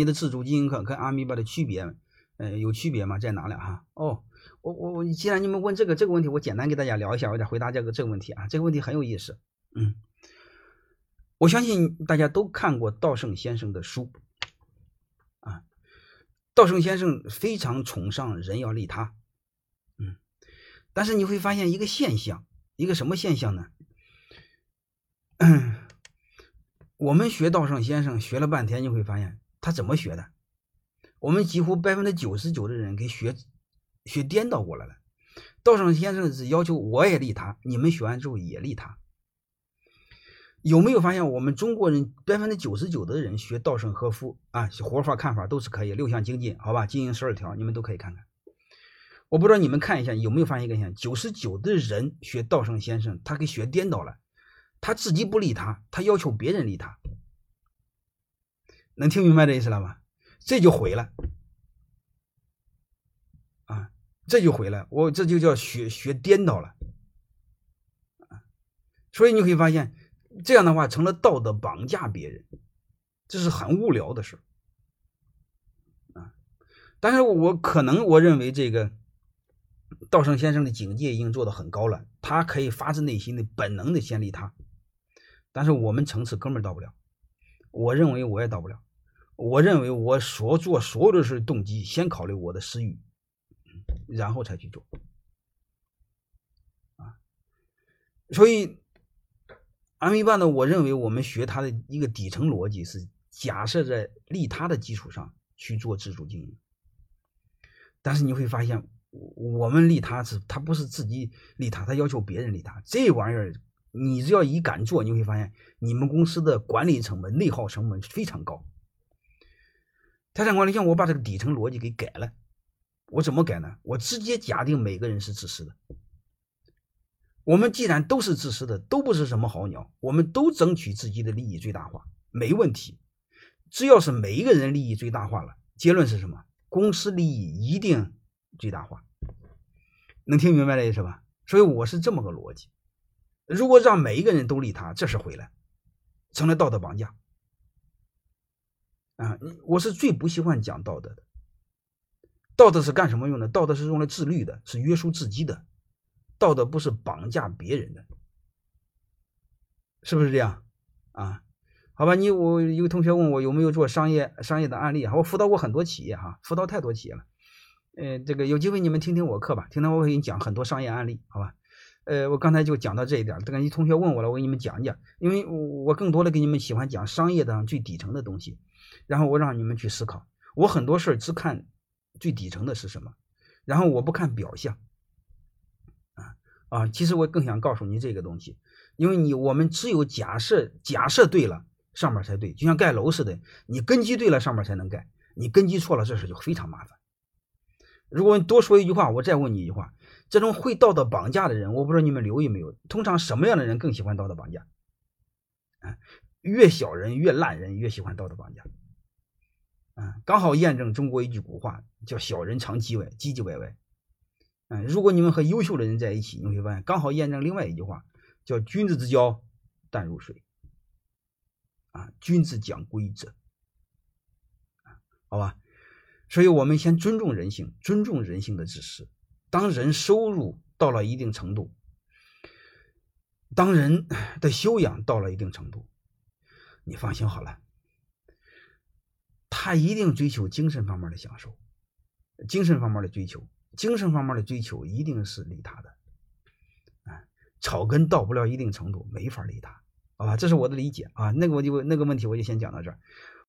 你的自主经营课跟阿米巴的区别，有区别吗？在哪里哈？哦，我既然你们问这个问题，我简单给大家聊一下，我再回答这个问题啊。这个问题很有意思。我相信大家都看过稻盛先生的书啊。稻盛先生非常崇尚人要利他，但是你会发现一个现象，一个什么现象呢？我们学稻盛先生学了半天，你会发现他怎么学的？我们几乎99%的人给学颠倒过来了。稻盛先生是要求我也利他，你们学完之后也利他。有没有发现我们中国人99%的人学稻盛和夫啊，活法看法都是可以，6项精进，好吧，经营12条，你们都可以看看。我不知道你们看一下有没有发现一个现象，99%的人学稻盛先生，他给学颠倒了，他自己不利他，他要求别人利他。能听明白这意思了吗？这就毁了啊！这就毁了，这就叫学颠倒了啊！所以你会发现，这样的话成了道德绑架别人，这是很无聊的事啊！但是我认为这个稻盛先生的境界已经做得很高了，他可以发自内心的本能的先利他，但是我们层次根本到不了。我认为我也到不了。我认为我所做所有的事动机先考虑我的私欲，然后才去做啊。所以阿米巴呢，我认为我们学它的一个底层逻辑是假设在利他的基础上去做自主经营。但是你会发现，我们利他他不是自己利他，他要求别人利他。这玩意儿你只要一敢做，你会发现你们公司的管理成本、内耗成本非常高。财产管理像我把这个底层逻辑给改了，我怎么改呢？我直接假定每个人是自私的。我们既然都是自私的，都不是什么好鸟，我们都争取自己的利益最大化，没问题。只要是每一个人利益最大化了，结论是什么？公司利益一定最大化。能听明白这意思吧？所以我是这么个逻辑。如果让每一个人都利他，这是毁了，成了道德绑架。我是最不喜欢讲道德的。道德是干什么用的？道德是用来自律的，是约束自己的。道德不是绑架别人的，是不是这样啊？好吧，我有同学问我有没有做商业的案例，我辅导过很多企业辅导太多企业了。这个有机会你们听听我课吧，听听我给你讲很多商业案例，好吧？我刚才就讲到这一点，这个你同学问我了，我给你们讲讲，因为我更多的给你们喜欢讲商业的最底层的东西，然后我让你们去思考。我很多事只看最底层的是什么，然后我不看表象。其实我更想告诉你这个东西，因为我们只有假设对了，上面才对，就像盖楼似的，你根基对了，上面才能盖，你根基错了，这事就非常麻烦。如果你多说一句话，我再问你一句话，这种会道德绑架的人，我不知道你们留意没有，通常什么样的人更喜欢道德绑架？越小人越烂人越喜欢道德绑架。刚好验证中国一句古话，叫小人常叽叽歪歪。如果你们和优秀的人在一起，你会发现刚好验证另外一句话，叫君子之交淡如水。君子讲规则，好吧？所以我们先尊重人性，尊重人性的自私。当人收入到了一定程度，当人的修养到了一定程度，你放心好了，他一定追求精神方面的享受，精神方面的追求一定是利他的。草根到不了一定程度没法利他，好吧？这是我的理解啊。那个问题我就先讲到这儿。